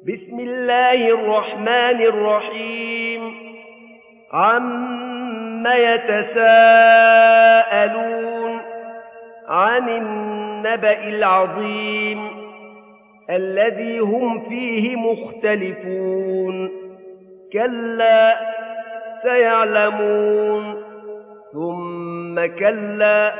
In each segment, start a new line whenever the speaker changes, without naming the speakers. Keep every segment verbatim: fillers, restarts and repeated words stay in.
بسم الله الرحمن الرحيم عم يتساءلون عن النبأ العظيم الذي هم فيه مختلفون كلا سيعلمون ثم كلا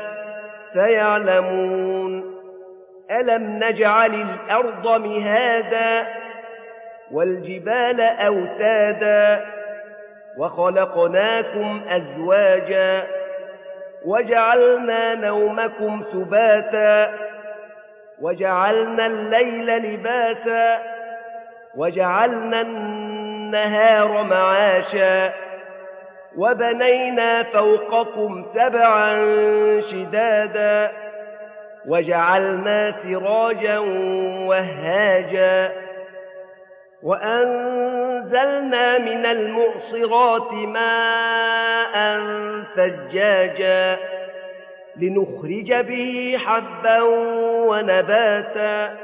سيعلمون ألم نجعل الأرض مهادا والجبال أوتادا وخلقناكم أزواجا وجعلنا نومكم سباتا وجعلنا الليل لباسا وجعلنا النهار معاشا وبنينا فوقكم سبعا شدادا وجعلنا سراجا وهاجا وأنزلنا من المعصرات ماء ثجاجا لنخرج به حبا ونباتا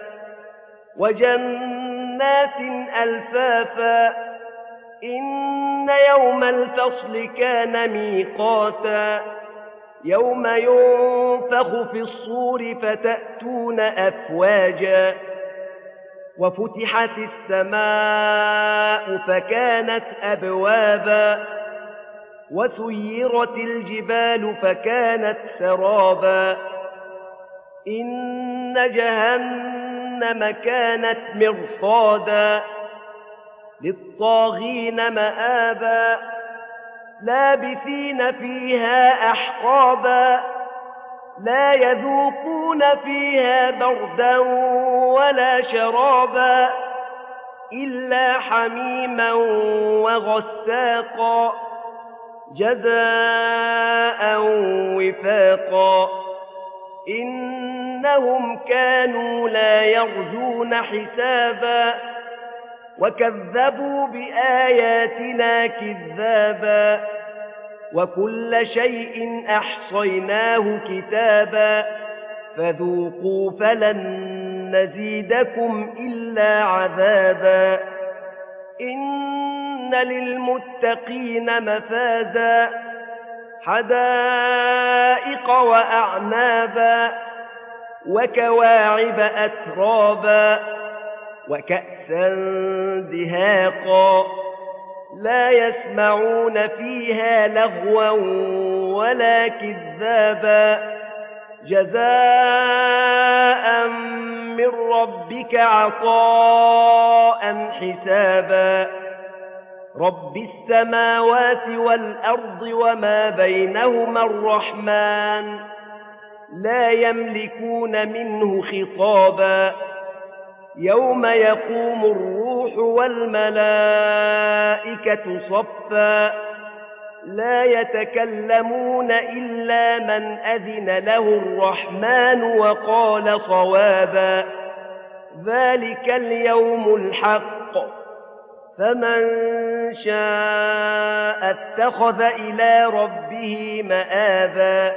وجنات ألفافا إن يوم الفصل كان ميقاتا يوم ينفخ في الصور فتأتون أفواجا وفتحت السماء فكانت أبوابا وسيرت الجبال فكانت سرابا إن جهنم كانت مرصادا للطاغين مآبا لابثين فيها أحقابا لا يذوقون فيها بردا ولا شرابا إلا حميما وغساقا جزاء وفاقا إنهم كانوا لا يرجون حسابا وكذبوا بآياتنا كذابا وكل شيء أحصيناه كتابا فذوقوا فلن نزيدكم إلا عذابا إن للمتقين مفازا حدائق وأعنابا وكواعب أترابا وكأسا دهاقا لا يسمعون فيها لغوا ولا كذابا جزاء من ربك عطاء حسابا رب السماوات والأرض وما بينهما الرحمن لا يملكون منه خطابا يوم يقوم الروح والملائكة صفا لا يتكلمون إلا من أذن له الرحمن وقال صوابا ذلك اليوم الحق فمن شاء اتخذ إلى ربه مآبا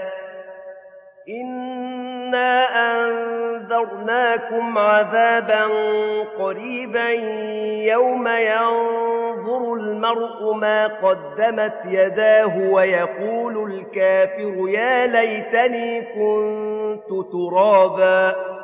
إنا أنذرناكم عذابا قريبا يوم ينظر المرء ما قدمت يداه ويقول الكافر يا ليتني كنت ترابا